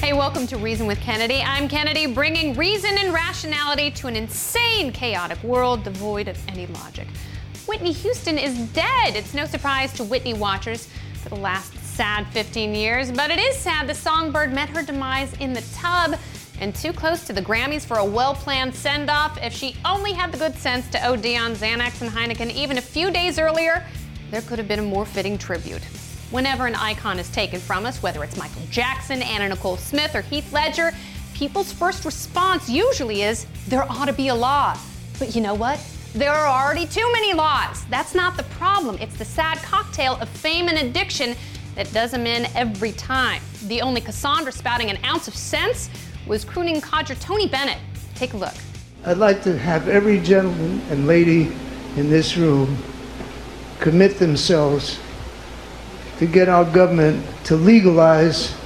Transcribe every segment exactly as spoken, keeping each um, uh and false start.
Hey, welcome to Reason with Kennedy. I'm Kennedy, bringing reason and rationality to an insane, chaotic world devoid of any logic. Whitney Houston is dead. It's no surprise to Whitney watchers for the last sad fifteen years, but it is sad the songbird met her demise in the tub and too close to the Grammys for a well-planned send-off. If she only had the good sense to O D on Xanax and Heineken even a few days earlier, there could have been a more fitting tribute. Whenever an icon is taken from us, whether it's Michael Jackson, Anna Nicole Smith, or Heath Ledger, people's first response usually is, there ought to be a law. But you know what? There are already too many laws. That's not the problem. It's the sad cocktail of fame and addiction that does them in every time. The only Cassandra spouting an ounce of sense was crooning codger Tony Bennett. Take a look. I'd like to have every gentleman and lady in this room commit themselves to get our government to legalize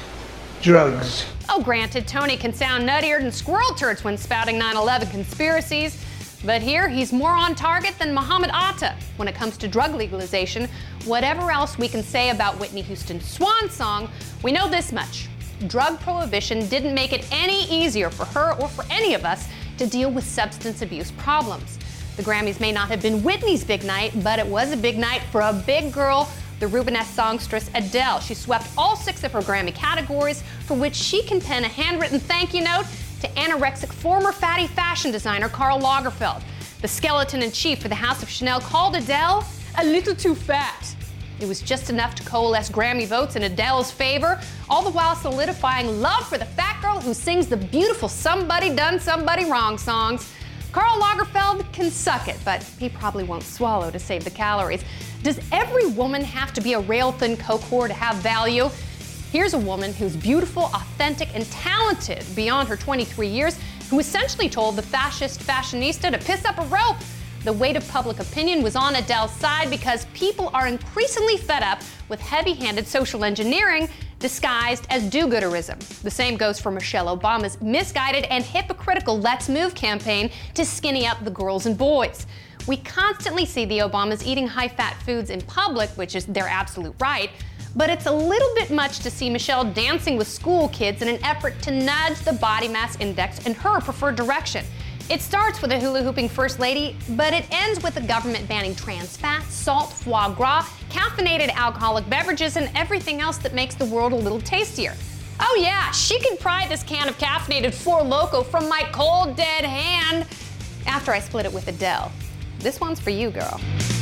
drugs. Oh, granted, Tony can sound nuttier than squirrel turds when spouting nine eleven conspiracies, but here he's more on target than Muhammad Atta when it comes to drug legalization. Whatever else we can say about Whitney Houston's swan song, we know this much. Drug prohibition didn't make it any easier for her or for any of us to deal with substance abuse problems. The Grammys may not have been Whitney's big night, but it was a big night for a big girl, the Rubenesque songstress Adele. She swept all six of her Grammy categories, for which she can pen a handwritten thank you note to anorexic former fatty fashion designer Karl Lagerfeld. The skeleton in chief for the House of Chanel called Adele a little too fat. It was just enough to coalesce Grammy votes in Adele's favor, all the while solidifying love for the fat girl who sings the beautiful Somebody Done Somebody Wrong songs. Karl Lagerfeld can suck it, but he probably won't swallow to save the calories. Does every woman have to be a rail-thin coke whore to have value? Here's a woman who's beautiful, authentic, and talented beyond her twenty-three years, who essentially told the fascist fashionista to piss up a rope. The weight of public opinion was on Adele's side because people are increasingly fed up with heavy-handed social engineering disguised as do-gooderism. The same goes for Michelle Obama's misguided and hypocritical Let's Move campaign to skinny up the girls and boys. We constantly see the Obamas eating high-fat foods in public, which is their absolute right, but it's a little bit much to see Michelle dancing with school kids in an effort to nudge the body mass index in her preferred direction. It starts with a hula-hooping first lady, but it ends with the government banning trans fat, salt, foie gras, caffeinated alcoholic beverages, and everything else that makes the world a little tastier. Oh yeah, she can pry this can of caffeinated Four Loko from my cold, dead hand after I split it with Adele. This one's for you, girl.